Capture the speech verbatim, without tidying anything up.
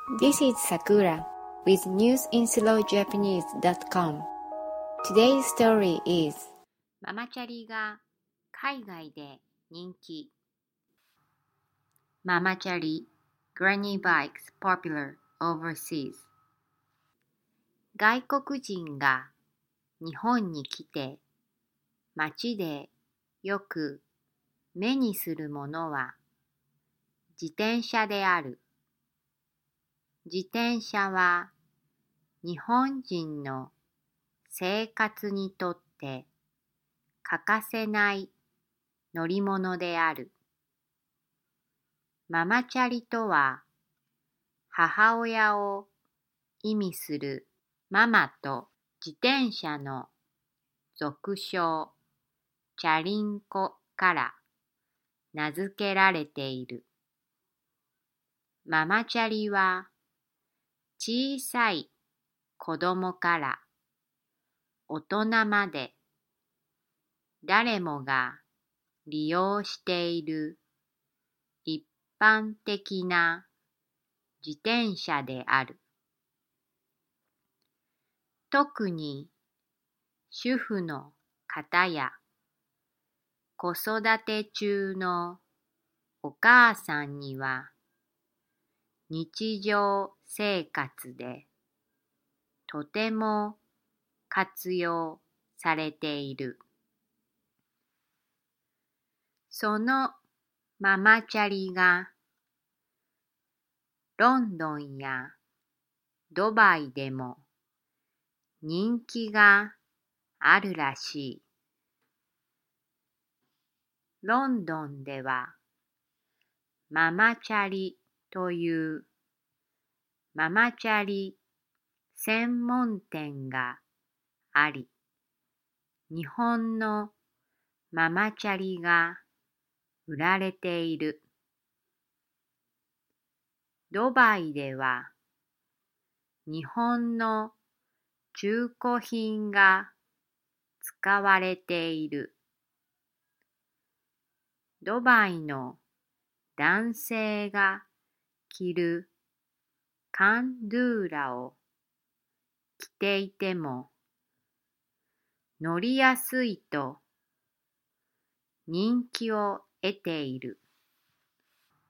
This is Sakura with news in slow japanese dot com. Today's story is ママチャリが海外で人気。ママチャリ Granny Bikes Popular Overseas。 外国人が日本に来て街でよく目にするものは自転車である。自転車は日本人の生活にとって欠かせない乗り物である。ママチャリとは母親を意味するママと自転車の俗称チャリンコから名付けられている。ママチャリは小さい子供から大人まで誰もが利用している一般的な自転車である。特に主婦の方や子育て中のお母さんには日常生活でとても活用されている。そのママチャリがロンドンやドバイでも人気があるらしい。ロンドンではママチャリというママチャリ専門店があり、日本のママチャリが売られている。ドバイでは日本の中古品が使われている。ドバイの男性が着るカンドゥーラを着ていても乗りやすいと人気を得ている。